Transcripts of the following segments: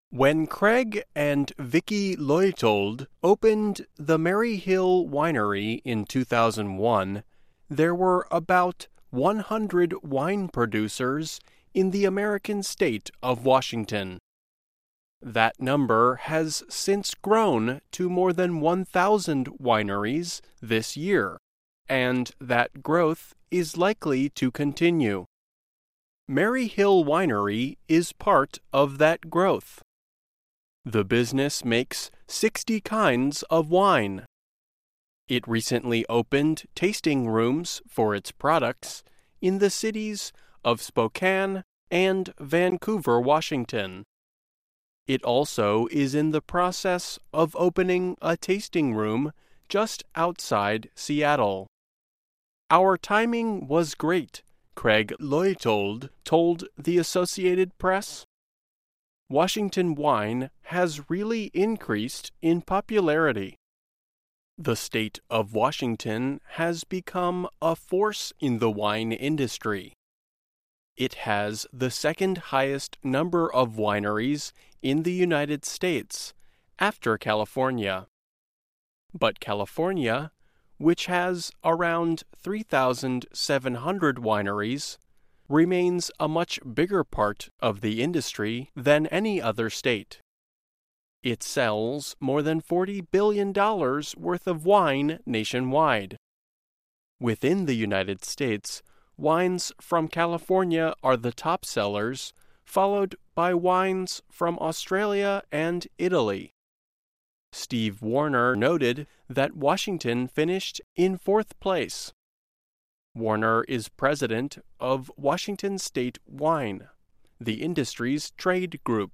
When Craig and Vicky Leuthold opened the Maryhill Winery in 2001, there were about 100 wine producers in the American state of Washington. That number has since grown to more than 1,000 wineries this year, and that growth is likely to continue. Maryhill Winery is part of that growth. The business makes 60 kinds of wine. It recently opened tasting rooms for its products in the cities of Spokane and Vancouver, Washington. It also is in the process of opening a tasting room just outside Seattle. "Our timing was great," Craig Leuthold told the Associated Press. Washington wine has really increased in popularity. The state of Washington has become a force in the wine industry. It has the second highest number of wineries in the United States, after California. But California, which has around 3,700 wineries, remains a much bigger part of the industry than any other state. It sells more than $40 billion worth of wine nationwide. Within the United States, wines from California are the top sellers, followed by wines from Australia and Italy. Steve Warner noted that Washington finished in fourth place. Warner is president of Washington State Wine, the industry's trade group.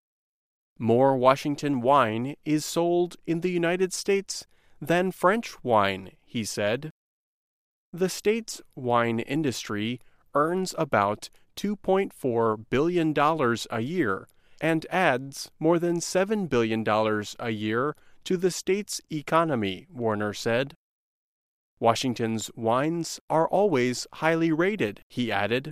More Washington wine is sold in the United States than French wine, he said. The state's wine industry earns about $2.4 billion a year and adds more than $7 billion a year to the state's economy, Warner said. Washington's wines are always highly rated, he added.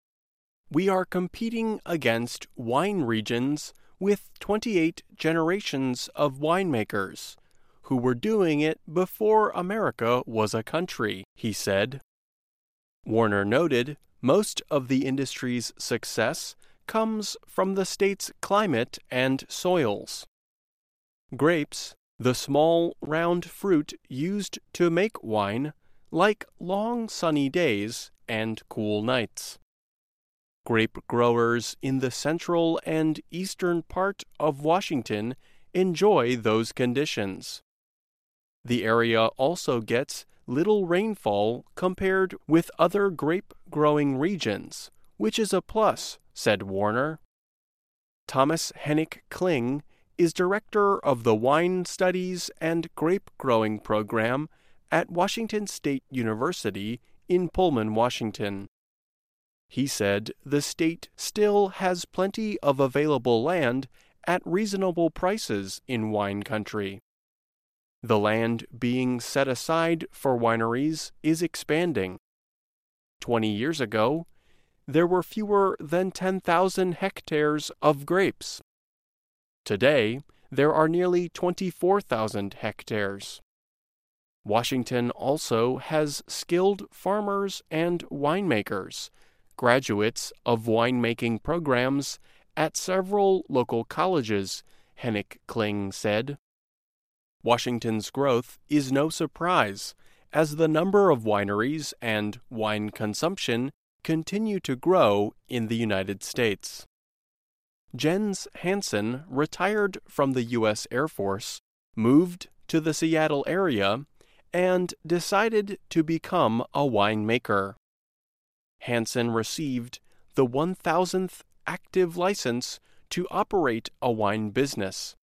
"We are competing against wine regions with 28 generations of winemakers who were doing it before America was a country," he said. Warner noted most of the industry's success comes from the state's climate and soils. Grapes, the small, round fruit used to make wine, like long sunny days and cool nights. Grape growers in the central and eastern part of Washington enjoy those conditions. The area also gets little rainfall compared with other grape-growing regions, which is a plus, said Warner. Thomas Hennick Kling is director of the Wine Studies and Grape Growing Program at Washington State University in Pullman, Washington. He said the state still has plenty of available land at reasonable prices in wine country. The land being set aside for wineries is expanding. 20 years ago, there were fewer than 10,000 hectares of grapes. Today, there are nearly 24,000 hectares. Washington also has skilled farmers and winemakers, graduates of winemaking programs at several local colleges, Hennick Kling said. Washington's growth is no surprise, as the number of wineries and wine consumption continue to grow in the United States. Jens Hansen retired from the U.S. Air Force, moved to the Seattle area, and decided to become a winemaker. Hansen received the 1,000th active license to operate a wine business.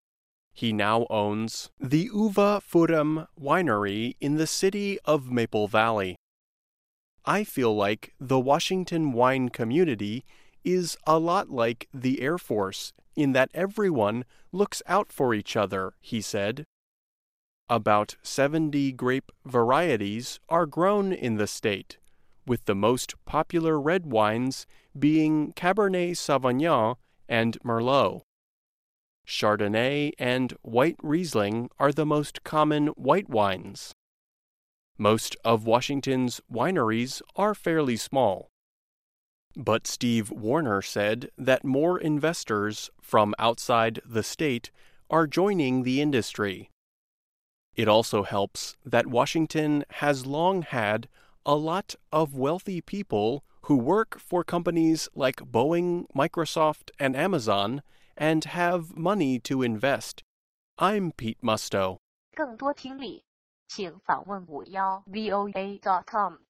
He now owns the Uva Forum Winery in the city of Maple Valley. "I feel like the Washington wine community is a lot like the Air Force in that everyone looks out for each other," he said. About 70 grape varieties are grown in the state, with the most popular red wines being Cabernet Sauvignon and Merlot. Chardonnay and white Riesling are the most common white wines. Most of Washington's wineries are fairly small. But Steve Warner said that more investors from outside the state are joining the industry. It also helps that Washington has long had a lot of wealthy people who work for companies like Boeing, Microsoft, and Amazon and have money to invest. I'm Pete Musto. 更多听力，请访问51voa.com。